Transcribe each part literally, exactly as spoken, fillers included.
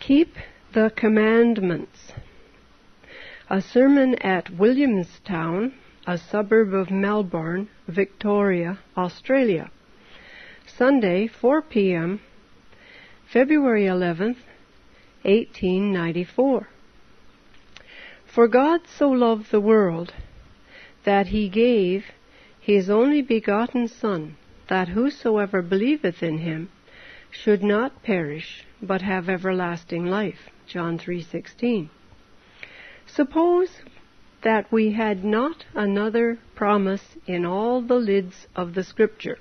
Keep the Commandments. A sermon at Williamstown, a suburb of Melbourne, Victoria, Australia. Sunday, four p.m., February eleventh, eighteen ninety-four. For God so loved the world that he gave his only begotten Son, that whosoever believeth in him should not perish, but have everlasting life. John three sixteen. Suppose that we had not another promise in all the lids of the Scripture.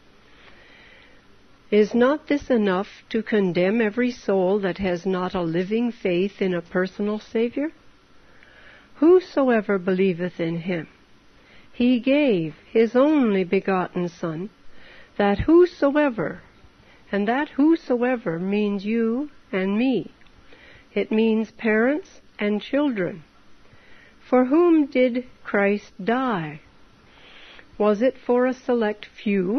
Is not this enough to condemn every soul that has not a living faith in a personal Savior? Whosoever believeth in him, he gave his only begotten Son, that whosoever, and that whosoever means you and me. It means parents and children. For whom did Christ die? Was it for a select few?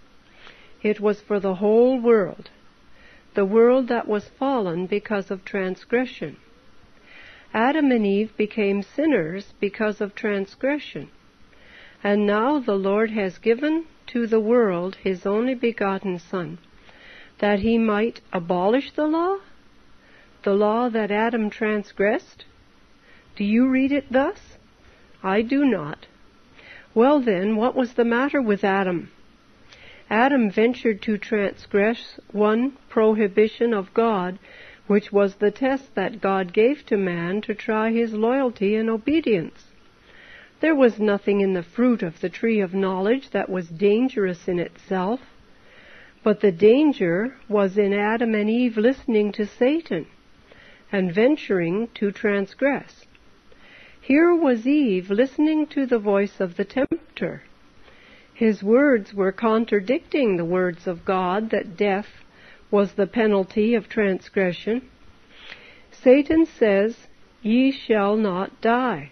It was for the whole world, the world that was fallen because of transgression. Adam and Eve became sinners because of transgression. And now the Lord has given to the world his only begotten Son, that he might abolish the law, the law that Adam transgressed? Do you read it thus? I do not. Well then, what was the matter with Adam? Adam ventured to transgress one prohibition of God, which was the test that God gave to man to try his loyalty and obedience. There was nothing in the fruit of the tree of knowledge that was dangerous in itself, but the danger was in Adam and Eve listening to Satan and venturing to transgress. Here was Eve listening to the voice of the tempter. His words were contradicting the words of God that death was the penalty of transgression. Satan says, "Ye shall not die."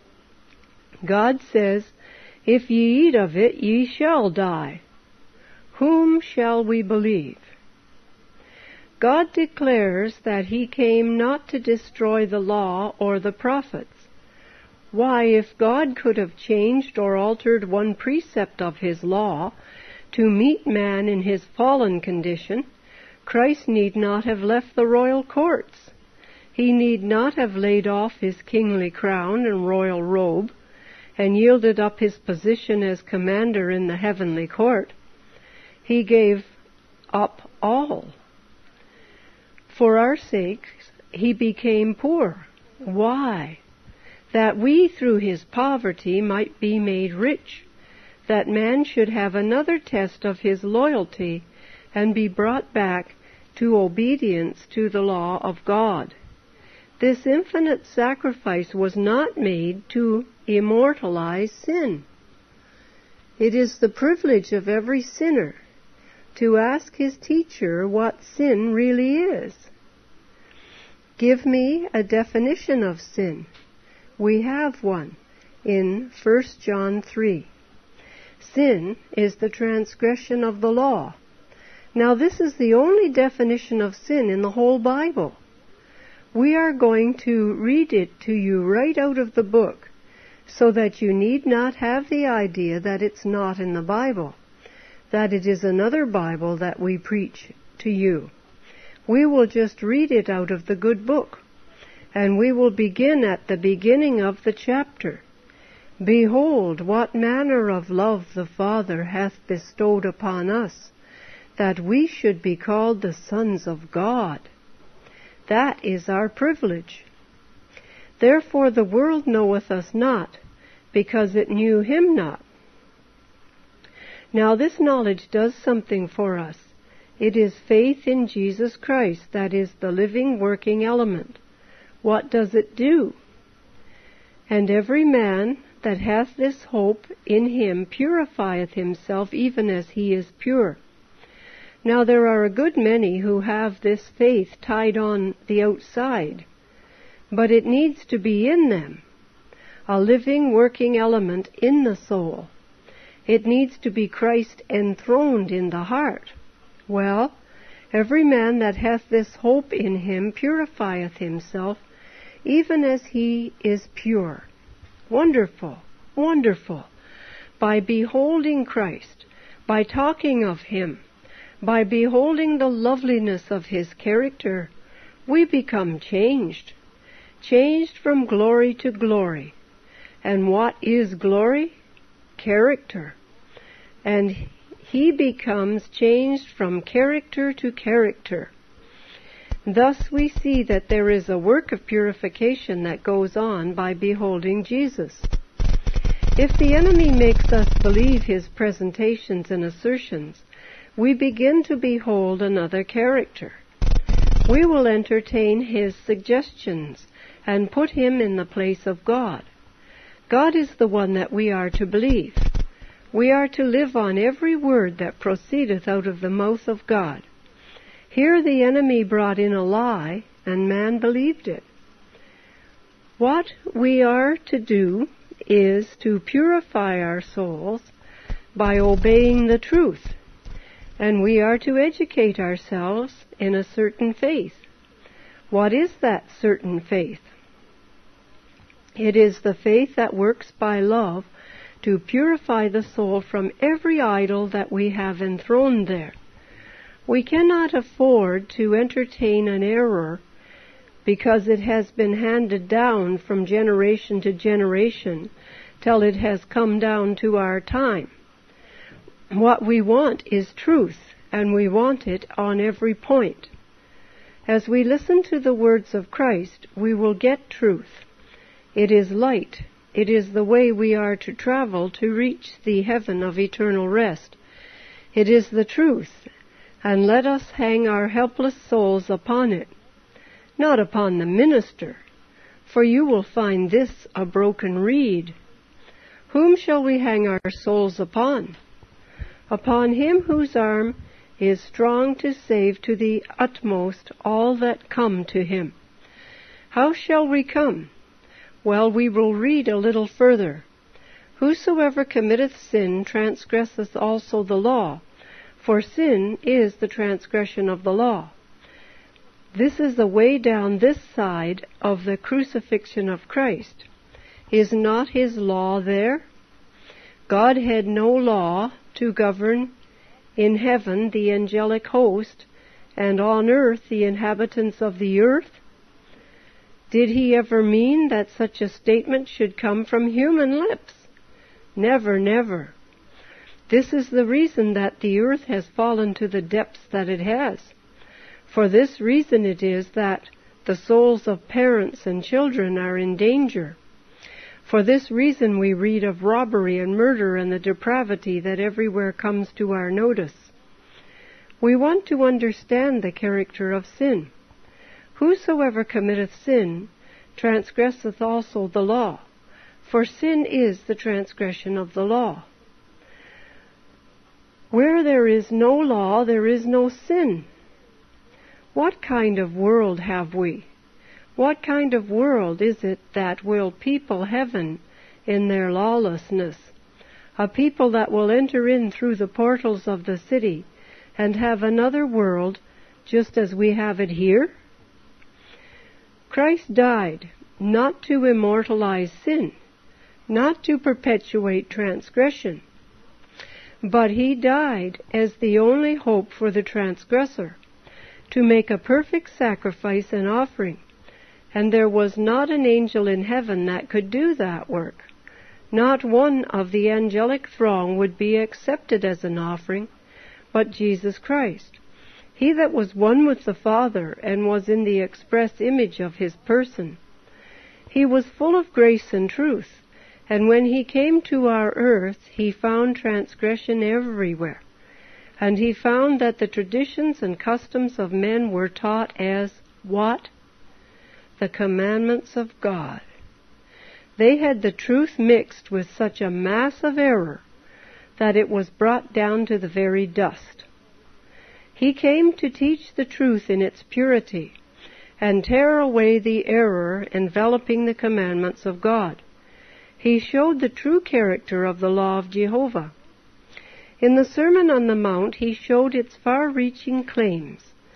God says, "If ye eat of it, ye shall die." Whom shall we believe? God declares that he came not to destroy the law or the prophets. Why, if God could have changed or altered one precept of his law to meet man in his fallen condition, Christ need not have left the royal courts. He need not have laid off his kingly crown and royal robe and yielded up his position as commander in the heavenly court. He gave up all. For our sakes he became poor. Why? That we through his poverty might be made rich, that man should have another test of his loyalty and be brought back to obedience to the law of God. This infinite sacrifice was not made to immortalize sin. It is the privilege of every sinner to ask his teacher what sin really is. Give me a definition of sin. We have one in First John three. Sin is the transgression of the law. Now this is the only definition of sin in the whole Bible. We are going to read it to you right out of the book, so that you need not have the idea that it's not in the Bible, that it is another Bible that we preach to you. We will just read it out of the good book, and we will begin at the beginning of the chapter. Behold, what manner of love the Father hath bestowed upon us, that we should be called the sons of God. That is our privilege. Therefore the world knoweth us not, because it knew him not. Now this knowledge does something for us. It is faith in Jesus Christ that is the living, working element. What does it do? And every man that hath this hope in him purifieth himself even as he is pure. Now there are a good many who have this faith tied on the outside, but it needs to be in them, a living, working element in the soul. It needs to be Christ enthroned in the heart. Well, Every man that hath this hope in him purifieth himself, even as he is pure. Wonderful, wonderful. By beholding Christ, by talking of him, by beholding the loveliness of his character, we become changed, changed from glory to glory. And what is glory? Character. And he becomes changed from character to character. Thus we see that there is a work of purification that goes on by beholding Jesus. If the enemy makes us believe his presentations and assertions, we begin to behold another character. We will entertain his suggestions and put him in the place of God. God is the one that we are to believe. We are to live on every word that proceedeth out of the mouth of God. Here the enemy brought in a lie, and man believed it. What we are to do is to purify our souls by obeying the truth, and we are to educate ourselves in a certain faith. What is that certain faith? It is the faith that works by love to purify the soul from every idol that we have enthroned there. We cannot afford to entertain an error because it has been handed down from generation to generation till it has come down to our time. What we want is truth, and we want it on every point. As we listen to the words of Christ, we will get truth. It is light. It is the way we are to travel to reach the heaven of eternal rest. It is the truth, and let us hang our helpless souls upon it, not upon the minister, for you will find this a broken reed. Whom shall we hang our souls upon? Upon him whose arm is strong to save to the utmost all that come to him. How shall we come? Well, we will read a little further. Whosoever committeth sin transgresseth also the law, for sin is the transgression of the law. This is the way down this side of the crucifixion of Christ. Is not his law there? God had no law to govern in heaven the angelic host, and on earth the inhabitants of the earth. Did he ever mean that such a statement should come from human lips? Never, never. This is the reason that the earth has fallen to the depths that it has. For this reason it is that the souls of parents and children are in danger. For this reason we read of robbery and murder and the depravity that everywhere comes to our notice. We want to understand the character of sin. Whosoever committeth sin transgresseth also the law, for sin is the transgression of the law. Where there is no law, there is no sin. What kind of world have we? What kind of world is it that will people heaven in their lawlessness? A people that will enter in through the portals of the city and have another world just as we have it here? Christ died not to immortalize sin, not to perpetuate transgression, but he died as the only hope for the transgressor, to make a perfect sacrifice and offering. And there was not an angel in heaven that could do that work. Not one of the angelic throng would be accepted as an offering, but Jesus Christ. He that was one with the Father and was in the express image of his person. He was full of grace and truth, and when he came to our earth, he found transgression everywhere. And he found that the traditions and customs of men were taught as what? The commandments of God. They had the truth mixed with such a mass of error that it was brought down to the very dust. He came to teach the truth in its purity and tear away the error enveloping the commandments of God. He showed the true character of the law of Jehovah. In the Sermon on the Mount, he showed its far-reaching claims,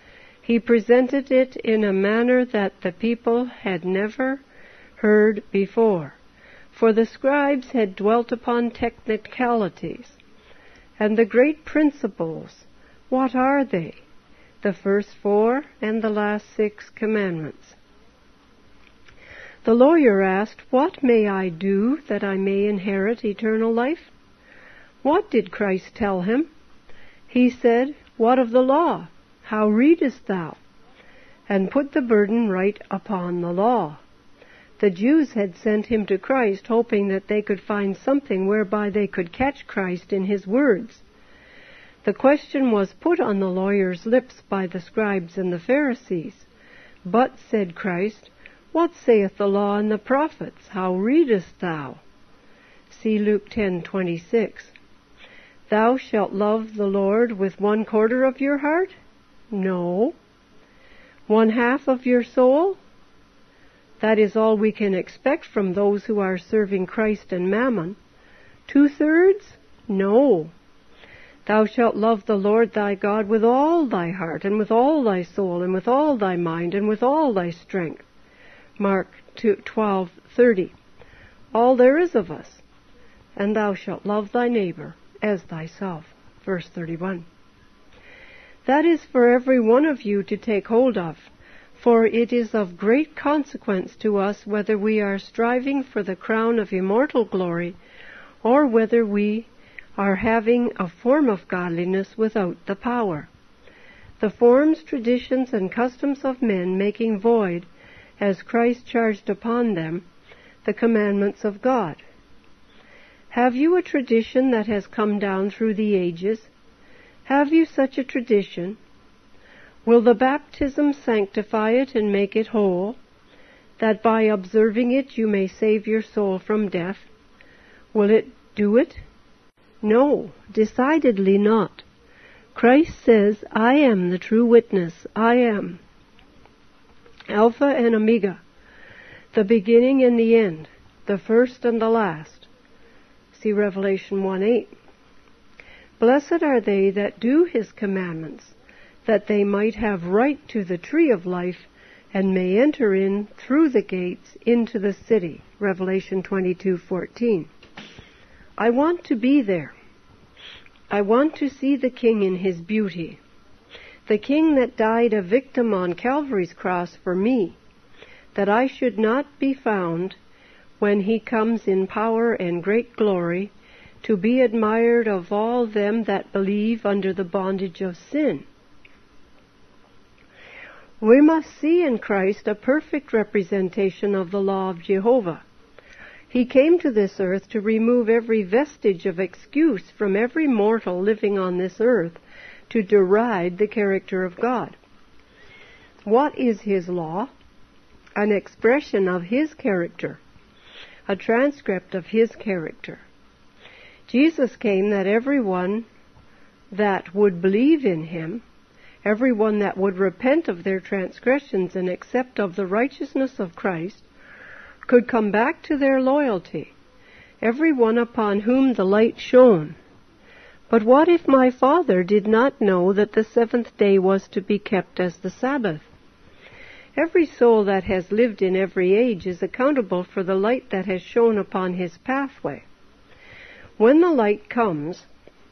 He presented it in a manner that the people had never heard before, for the scribes had dwelt upon technicalities. And the great principles, what are they? The first four and the last six commandments. The lawyer asked, "What may I do that I may inherit eternal life?" What did Christ tell him? He said, "What of the law? How readest thou?" And put the burden right upon the law. The Jews had sent him to Christ, hoping that they could find something whereby they could catch Christ in his words. The question was put on the lawyer's lips by the scribes and the Pharisees. "But," said Christ, "what saith the law and the prophets? How readest thou?" See Luke ten twenty-six. "Thou shalt love the Lord with one quarter of your heart?" No. One half of your soul? That is all we can expect from those who are serving Christ and Mammon. Two-thirds? No. Thou shalt love the Lord thy God with all thy heart, and with all thy soul, and with all thy mind, and with all thy strength. Mark twelve thirty. All there is of us. And thou shalt love thy neighbor as thyself. Verse thirty-one. That is for every one of you to take hold of, for it is of great consequence to us whether we are striving for the crown of immortal glory, or whether we are having a form of godliness without the power. The forms, traditions, and customs of men making void, as Christ charged upon them, the commandments of God. Have you a tradition that has come down through the ages? Have you such a tradition? Will the baptism sanctify it and make it whole, that by observing it you may save your soul from death? Will it do it? No, decidedly not. Christ says, "I am the true witness. I am Alpha and Omega, the beginning and the end, the first and the last." See Revelation one eight. Blessed are they that do his commandments, that they might have right to the tree of life, and may enter in through the gates into the city. Revelation twenty-two fourteen. I want to be there. I want to see the King in his beauty, the King that died a victim on Calvary's cross for me, that I should not be found, when he comes in power and great glory, to be admired of all them that believe under the bondage of sin. We must see in Christ a perfect representation of the law of Jehovah. He came to this earth to remove every vestige of excuse from every mortal living on this earth to deride the character of God. What is his law? An expression of his character, a transcript of his character. Jesus came that everyone that would believe in him, everyone that would repent of their transgressions and accept of the righteousness of Christ, could come back to their loyalty, everyone upon whom the light shone. But what if my Father did not know that the seventh day was to be kept as the Sabbath? Every soul that has lived in every age is accountable for the light that has shone upon his pathway. When the light comes,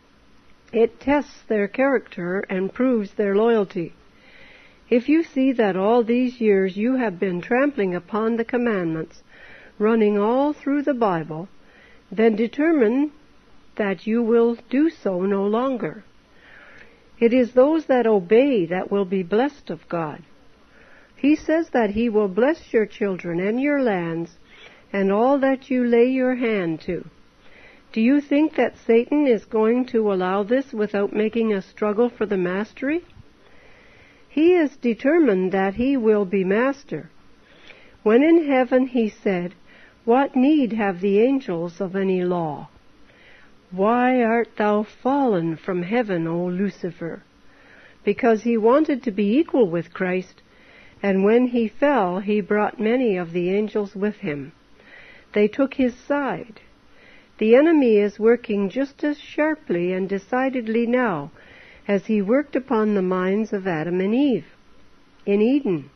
it tests their character and proves their loyalty. If you see that all these years you have been trampling upon the commandments, running all through the Bible, then determine that you will do so no longer. It is those that obey that will be blessed of God. He says that he will bless your children and your lands and all that you lay your hand to. Do you think that Satan is going to allow this without making a struggle for the mastery? He is determined that he will be master. When in heaven he said, "What need have the angels of any law? Why art thou fallen from heaven, O Lucifer?" Because he wanted to be equal with Christ, and when he fell, he brought many of the angels with him. They took his side. The enemy is working just as sharply and decidedly now as he worked upon the minds of Adam and Eve. in Eden.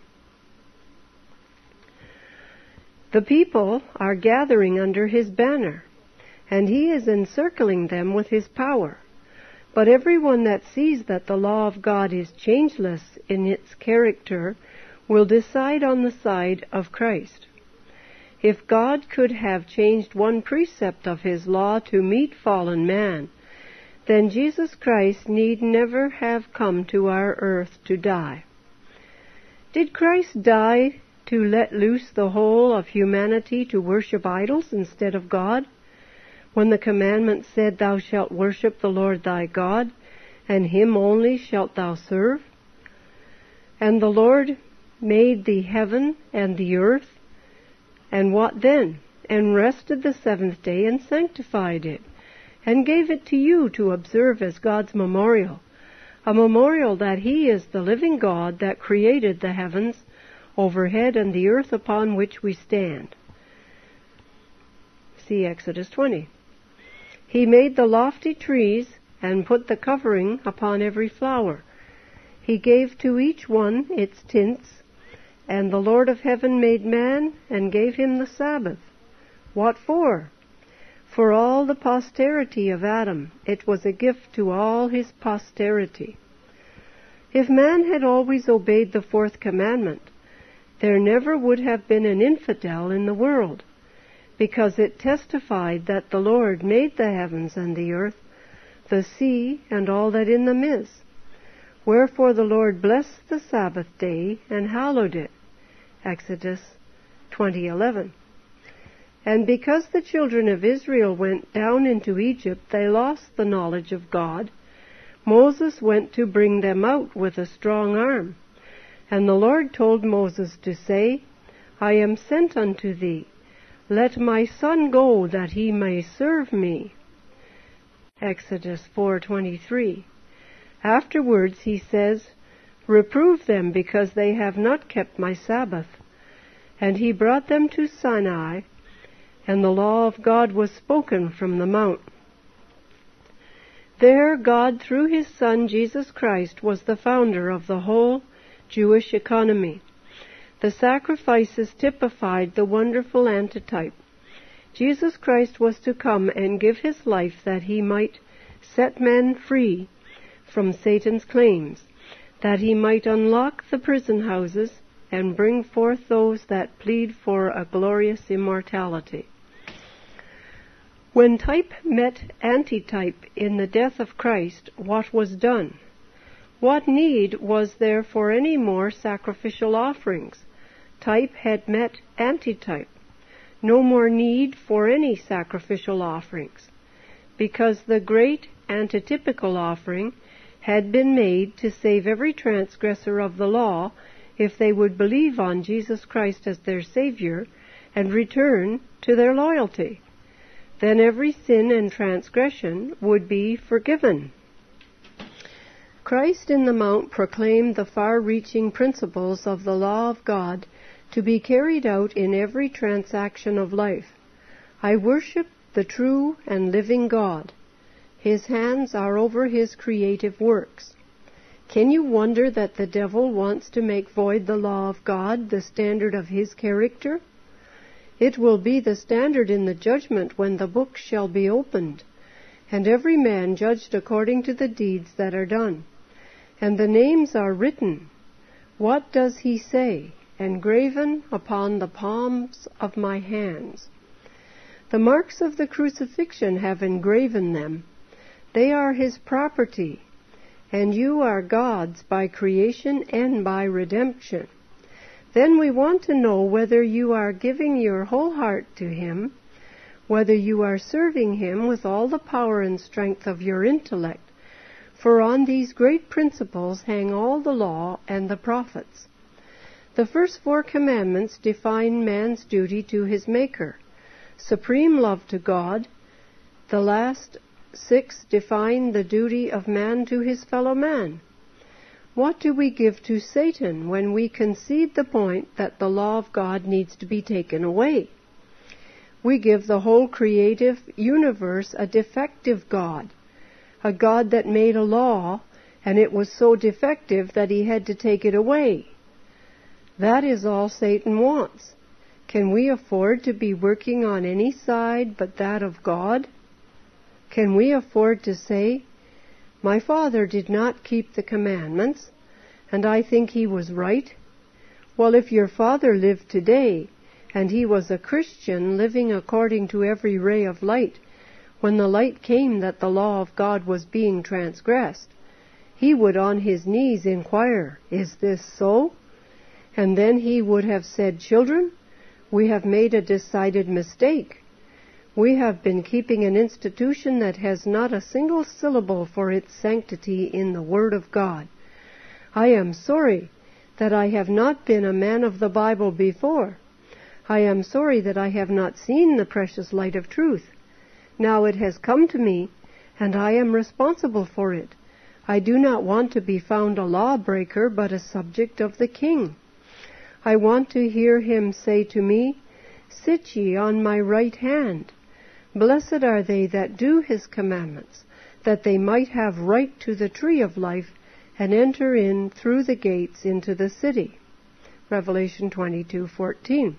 The people are gathering under his banner, and he is encircling them with his power. But everyone that sees that the law of God is changeless in its character will decide on the side of Christ. If God could have changed one precept of his law to meet fallen man, then Jesus Christ need never have come to our earth to die. Did Christ die to let loose the whole of humanity to worship idols instead of God, when the commandment said, "Thou shalt worship the Lord thy God, and him only shalt thou serve"? And the Lord made the heaven and the earth, and what then? And rested the seventh day and sanctified it, and gave it to you to observe as God's memorial, a memorial that he is the living God that created the heavens overhead and the earth upon which we stand. See Exodus twenty. He made the lofty trees and put the covering upon every flower. He gave to each one its tints, and the Lord of heaven made man and gave him the Sabbath. What for? For all the posterity of Adam. It was a gift to all his posterity. If man had always obeyed the fourth commandment, there never would have been an infidel in the world, because it testified that the Lord made the heavens and the earth, the sea, and all that in them is. Wherefore the Lord blessed the Sabbath day and hallowed it. Exodus twenty eleven. And because the children of Israel went down into Egypt, they lost the knowledge of God. Moses went to bring them out with a strong arm. And the Lord told Moses to say, I am sent unto thee. Let my son go, that he may serve me. Exodus four twenty-three. Afterwards he says, Reprove them, because they have not kept my Sabbath. And he brought them to Sinai, and the law of God was spoken from the mount. There God, through his Son Jesus Christ, was the founder of the whole Jewish economy. The sacrifices typified the wonderful antitype. Jesus Christ was to come and give his life that he might set men free from Satan's claims, that he might unlock the prison houses and bring forth those that plead for a glorious immortality. When type met antitype in the death of Christ, what was done? What need was there for any more sacrificial offerings? Type had met antitype. No more need for any sacrificial offerings, because the great antitypical offering had been made to save every transgressor of the law if they would believe on Jesus Christ as their Savior and return to their loyalty. Then every sin and transgression would be forgiven. Christ in the Mount proclaimed the far-reaching principles of the law of God to be carried out in every transaction of life. I worship the true and living God. His hands are over his creative works. Can you wonder that the devil wants to make void the law of God, the standard of his character? It will be the standard in the judgment when the book shall be opened, and every man judged according to the deeds that are done. And the names are written. What does he say? Engraven upon the palms of my hands. The marks of the crucifixion have engraven them. They are his property, and you are God's by creation and by redemption. Then we want to know whether you are giving your whole heart to him, whether you are serving him with all the power and strength of your intellect, for on these great principles hang all the law and the prophets. The first four commandments define man's duty to his Maker, supreme love to God. The last six define the duty of man to his fellow man. What do we give to Satan when we concede the point that the law of God needs to be taken away? We give the whole creative universe a defective God, a God that made a law, and it was so defective that he had to take it away. That is all Satan wants. Can we afford to be working on any side but that of God? Can we afford to say, "My father did not keep the commandments, and I think he was right"? Well, if your father lived today, and he was a Christian living according to every ray of light, when the light came that the law of God was being transgressed, he would on his knees inquire, "Is this so?" And then he would have said, "Children, we have made a decided mistake. We have been keeping an institution that has not a single syllable for its sanctity in the Word of God. I am sorry that I have not been a man of the Bible before. I am sorry that I have not seen the precious light of truth. Now it has come to me, and I am responsible for it. I do not want to be found a lawbreaker, but a subject of the King. I want to hear him say to me, 'Sit ye on my right hand. Blessed are they that do his commandments, that they might have right to the tree of life, and enter in through the gates into the city.'" Revelation twenty-two fourteen.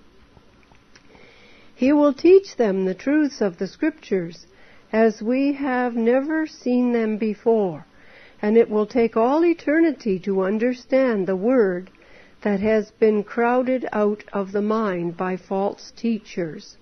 He will teach them the truths of the Scriptures as we have never seen them before, and it will take all eternity to understand the Word that has been crowded out of the mind by false teachers.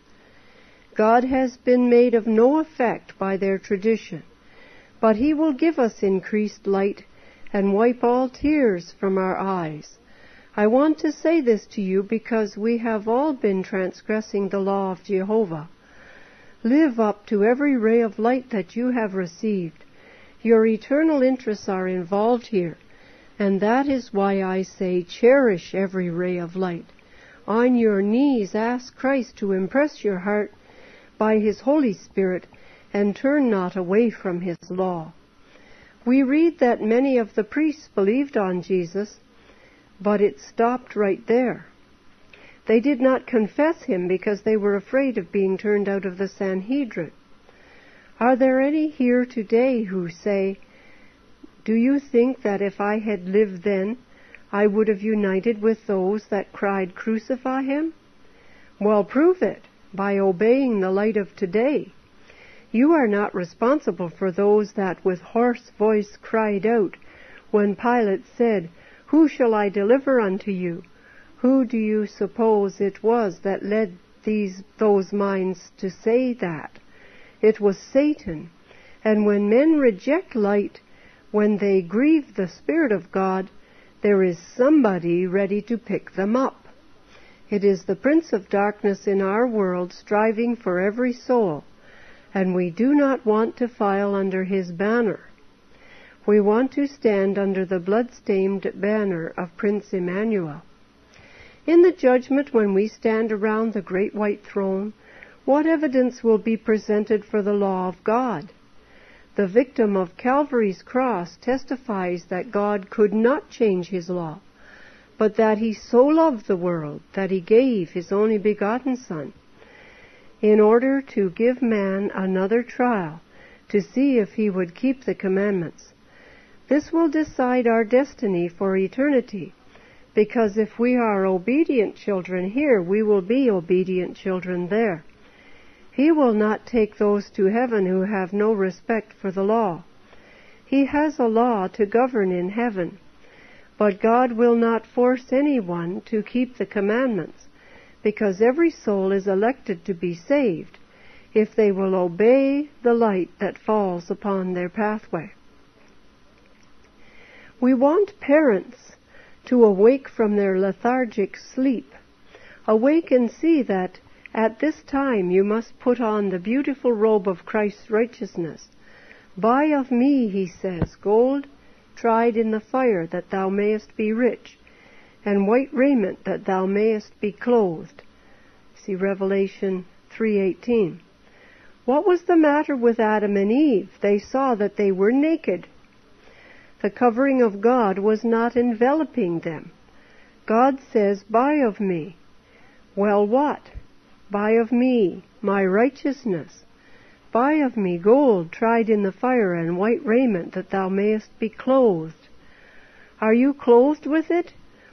God has been made of no effect by their tradition, but he will give us increased light and wipe all tears from our eyes. I want to say this to you because we have all been transgressing the law of Jehovah. Live up to every ray of light that you have received. Your eternal interests are involved here, and that is why I say cherish every ray of light. On your knees ask Christ to impress your heart by his Holy Spirit, and turn not away from his law. We read that many of the priests believed on Jesus, but it stopped right there. They did not confess him because they were afraid of being turned out of the Sanhedrin. Are there any here today who say, "Do you think that if I had lived then, I would have united with those that cried, 'Crucify him'?" Well, prove it by obeying the light of today. You are not responsible for those that with hoarse voice cried out when Pilate said, "Who shall I deliver unto you?" Who do you suppose it was that led these those minds to say that? It was Satan. And when men reject light, when they grieve the Spirit of God, there is somebody ready to pick them up. It is the prince of darkness in our world striving for every soul, and we do not want to file under his banner. We want to stand under the blood-stained banner of Prince Emmanuel. In the judgment, when we stand around the great white throne, what evidence will be presented for the law of God? The victim of Calvary's cross testifies that God could not change his law, but that he so loved the world that he gave his only begotten Son, in order to give man another trial to see if he would keep the commandments. This will decide our destiny for eternity, because if we are obedient children here, we will be obedient children there. He will not take those to heaven who have no respect for the law. He has a law to govern in heaven, but God will not force anyone to keep the commandments, because every soul is elected to be saved if they will obey the light that falls upon their pathway. We want parents to awake from their lethargic sleep. Awake and see that at this time you must put on the beautiful robe of Christ's righteousness. Buy of me, he says, gold tried in the fire, that thou mayest be rich, and white raiment, that thou mayest be clothed. See Revelation three eighteen. What was the matter with Adam and Eve? They saw that they were naked. The covering of God was not enveloping them. God says, "Buy of me." Well, what? Buy of me my righteousness. Buy of me gold tried in the fire, and white raiment, that thou mayest be clothed. Are you clothed with it,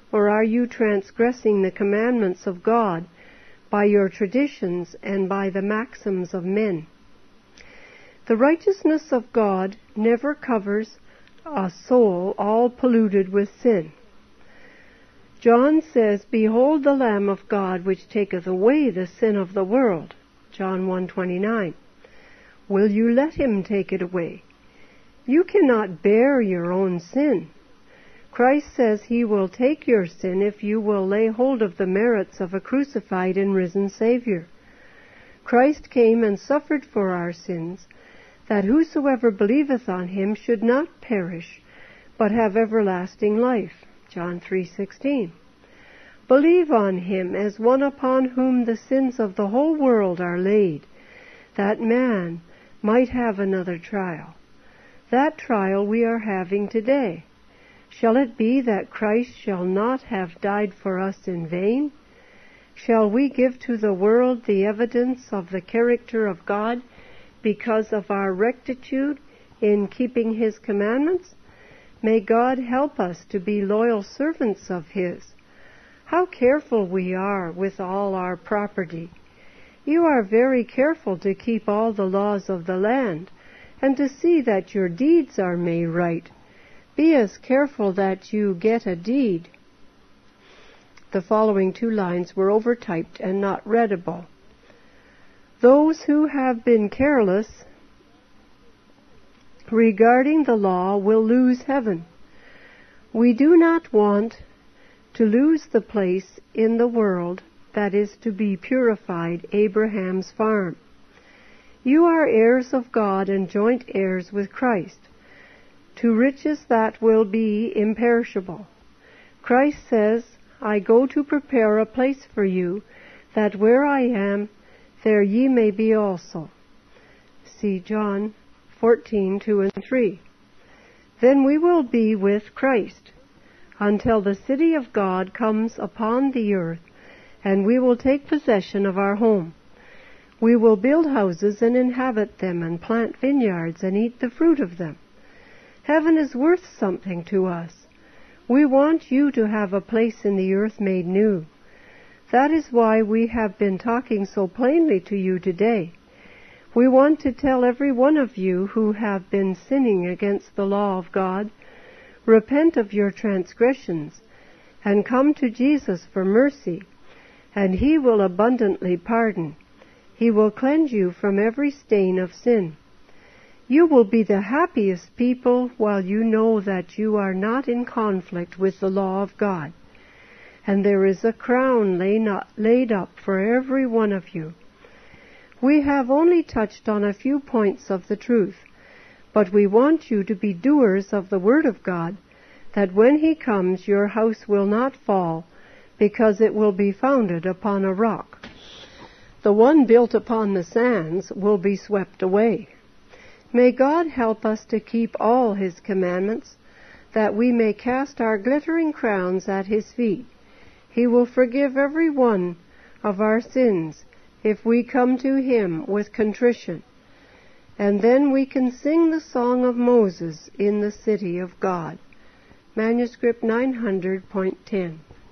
or are you transgressing the commandments of God by your traditions and by the maxims of men? The righteousness of God never covers a soul all polluted with sin. John says, "Behold the Lamb of God, which taketh away the sin of the world." John one twenty-nine. Will you let him take it away? You cannot bear your own sin. Christ says he will take your sin if you will lay hold of the merits of a crucified and risen Savior. Christ came and suffered for our sins, that whosoever believeth on him should not perish, but have everlasting life. John three sixteen. Believe on him as one upon whom the sins of the whole world are laid, that man might have another trial. That trial we are having today. Shall it be that Christ shall not have died for us in vain? Shall we give to the world the evidence of the character of God because of our rectitude in keeping his commandments? May God help us to be loyal servants of his. How careful we are with all our property. You are very careful to keep all the laws of the land, and to see that your deeds are made right. Be as careful that you get a deed. The following two lines were overtyped and not readable. Those who have been careless regarding the law will lose heaven. We do not want to lose the place in the world that is to be purified, Abraham's farm. You are heirs of God and joint heirs with Christ, to riches that will be imperishable. Christ says, "I go to prepare a place for you, that where I am, there ye may be also." See John fourteen, two and three. Then we will be with Christ until the city of God comes upon the earth, and we will take possession of our home. We will build houses and inhabit them, and plant vineyards and eat the fruit of them. Heaven is worth something to us. We want you to have a place in the earth made new. That is why we have been talking so plainly to you today. We want to tell every one of you who have been sinning against the law of God, repent of your transgressions, and come to Jesus for mercy, and he will abundantly pardon. He will cleanse you from every stain of sin. You will be the happiest people while you know that you are not in conflict with the law of God, and there is a crown laid up for every one of you. We have only touched on a few points of the truth, but we want you to be doers of the Word of God, that when he comes your house will not fall, because it will be founded upon a rock. The one built upon the sands will be swept away. May God help us to keep all his commandments, that we may cast our glittering crowns at his feet. He will forgive every one of our sins if we come to him with contrition. And then we can sing the song of Moses in the city of God. Manuscript nine hundred point ten.